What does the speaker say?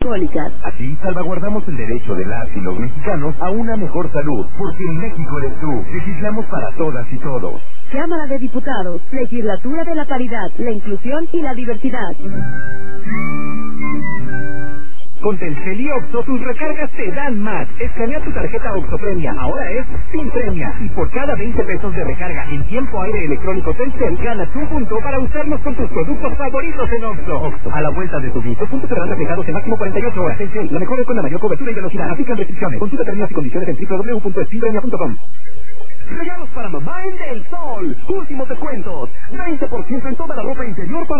metabólicas. Así salvaguardamos el derecho de las y los mexicanos a una mejor salud, porque en México eres tú. Legislamos para todas y todos. Cámara de Diputados, Legislatura de la Paridad, la Inclusión y la Diversidad. Con Telcel y Oxxo, tus recargas te dan más. Escanea tu tarjeta Oxxo Premia, ahora es sin premia. Y por cada 20 pesos de recarga en tiempo aire electrónico Telcel, ganas un punto para usarnos con tus productos favoritos en Oxxo. Oxxo, a la vuelta de tu vida. Los puntos serán reflejados en máximo 48 horas. Telcel, la mejor es con la mayor cobertura y velocidad. Aplican restricciones. Consulta términos y condiciones en www.espinpremia.com. Regalos para mamá en Del Sol. Últimos descuentos. 20% en toda la ropa interior para